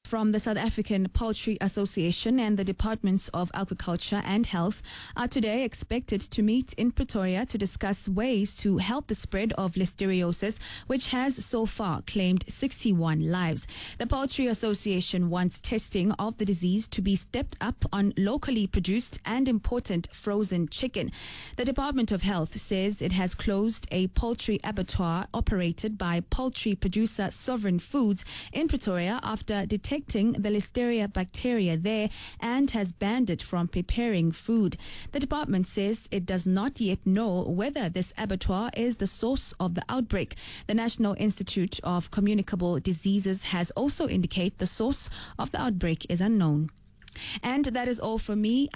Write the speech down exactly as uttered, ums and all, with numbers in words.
From the South African Poultry Association and the Departments of Agriculture and Health are today expected to meet in Pretoria to discuss ways to help the spread of listeriosis, which has so far claimed sixty-one lives. The Poultry Association wants testing of the disease to be stepped up on locally produced and imported frozen chicken. The Department of Health says it has closed a poultry abattoir operated by poultry producer Sovereign Foods in Pretoria after detecting the Listeria bacteria there and has banned it from preparing food. The department says it does not yet know whether this abattoir is the source of the outbreak. The National Institute of Communicable Diseases has also indicated the source of the outbreak is unknown. And that is all for me.